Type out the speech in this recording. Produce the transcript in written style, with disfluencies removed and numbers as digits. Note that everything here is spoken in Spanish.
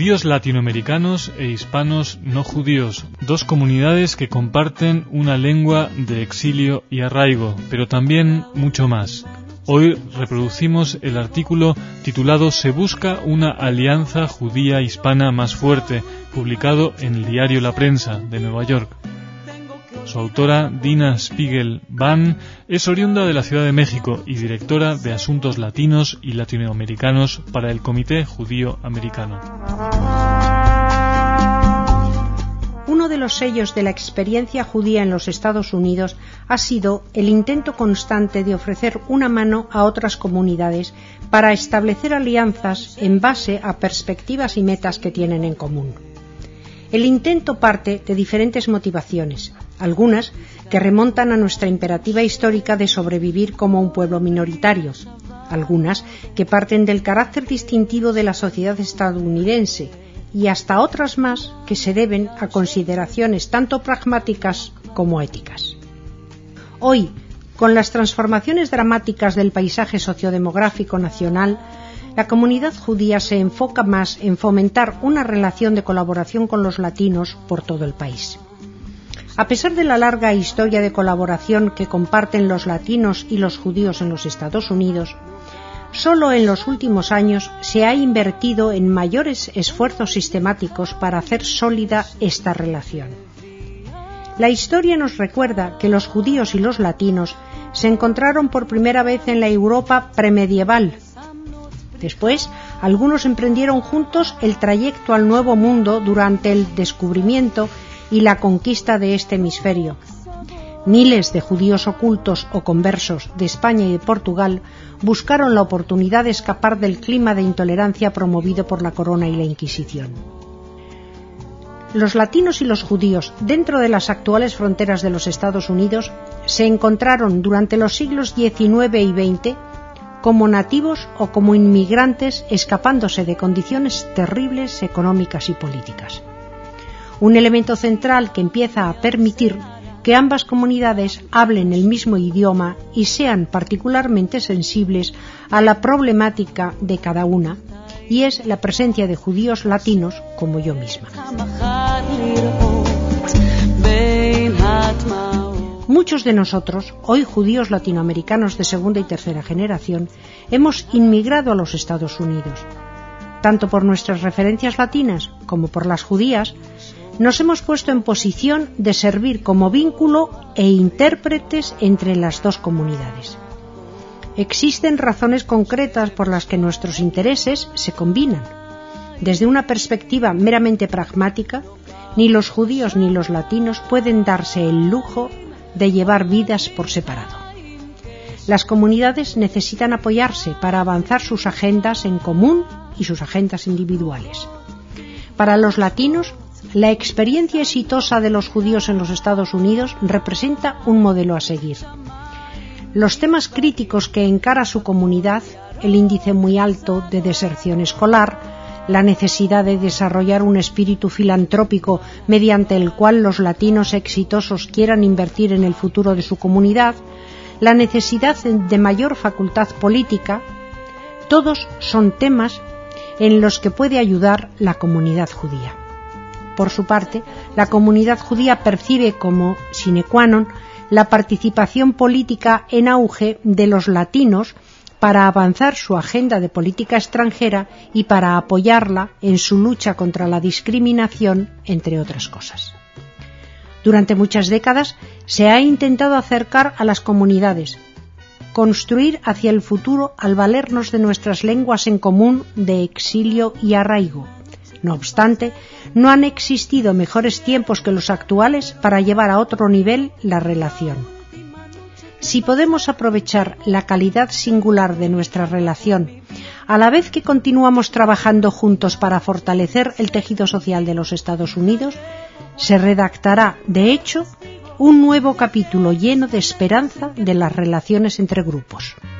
Judíos latinoamericanos e hispanos no judíos, dos comunidades que comparten una lengua de exilio y arraigo, pero también mucho más. Hoy reproducimos el artículo titulado "Se busca una alianza judía hispana más fuerte", publicado en el diario La Prensa de Nueva York. Su autora, Dina Spiegel-Ban, es oriunda de la Ciudad de México y directora de Asuntos Latinos y Latinoamericanos para el Comité Judío Americano. Uno de los sellos de la experiencia judía en los Estados Unidos ha sido el intento constante de ofrecer una mano a otras comunidades para establecer alianzas en base a perspectivas y metas que tienen en común. El intento parte de diferentes motivaciones, algunas que remontan a nuestra imperativa histórica de sobrevivir como un pueblo minoritario, algunas que parten del carácter distintivo de la sociedad estadounidense y hasta otras más que se deben a consideraciones tanto pragmáticas como éticas. Hoy, con las transformaciones dramáticas del paisaje sociodemográfico nacional, la comunidad judía se enfoca más en fomentar una relación de colaboración con los latinos por todo el país. A pesar de la larga historia de colaboración que comparten los latinos y los judíos en los Estados Unidos, solo en los últimos años se ha invertido en mayores esfuerzos sistemáticos para hacer sólida esta relación. La historia nos recuerda que los judíos y los latinos se encontraron por primera vez en la Europa premedieval. Después, algunos emprendieron juntos el trayecto al Nuevo Mundo durante el descubrimiento y la conquista de este hemisferio. Miles de judíos ocultos o conversos de España y de Portugal buscaron la oportunidad de escapar del clima de intolerancia promovido por la Corona y la Inquisición. Los latinos y los judíos, dentro de las actuales fronteras de los Estados Unidos, se encontraron durante los siglos XIX y XX como nativos o como inmigrantes escapándose de condiciones terribles económicas y políticas. Un elemento central que empieza a permitir que ambas comunidades hablen el mismo idioma y sean particularmente sensibles a la problemática de cada una, y es la presencia de judíos latinos como yo misma. Muchos de nosotros, hoy judíos latinoamericanos de segunda y tercera generación, hemos inmigrado a los Estados Unidos. Tanto por nuestras referencias latinas como por las judías, nos hemos puesto en posición de servir como vínculo e intérpretes entre las dos comunidades. Existen razones concretas por las que nuestros intereses se combinan. Desde una perspectiva meramente pragmática, ni los judíos ni los latinos pueden darse el lujo de llevar vidas por separado. Las comunidades necesitan apoyarse para avanzar sus agendas en común y sus agendas individuales. Para los latinos, la experiencia exitosa de los judíos en los Estados Unidos representa un modelo a seguir. Los temas críticos que encara su comunidad, el índice muy alto de deserción escolar, la necesidad de desarrollar un espíritu filantrópico mediante el cual los latinos exitosos quieran invertir en el futuro de su comunidad, la necesidad de mayor facultad política, todos son temas en los que puede ayudar la comunidad judía. Por su parte, la comunidad judía percibe como sine qua non la participación política en auge de los latinos para avanzar su agenda de política extranjera y para apoyarla en su lucha contra la discriminación, entre otras cosas. Durante muchas décadas se ha intentado acercar a las comunidades, construir hacia el futuro al valernos de nuestras lenguas en común de exilio y arraigo. No obstante, no han existido mejores tiempos que los actuales para llevar a otro nivel la relación. Si podemos aprovechar la calidad singular de nuestra relación, a la vez que continuamos trabajando juntos para fortalecer el tejido social de los Estados Unidos, se redactará, de hecho, un nuevo capítulo lleno de esperanza de las relaciones entre grupos.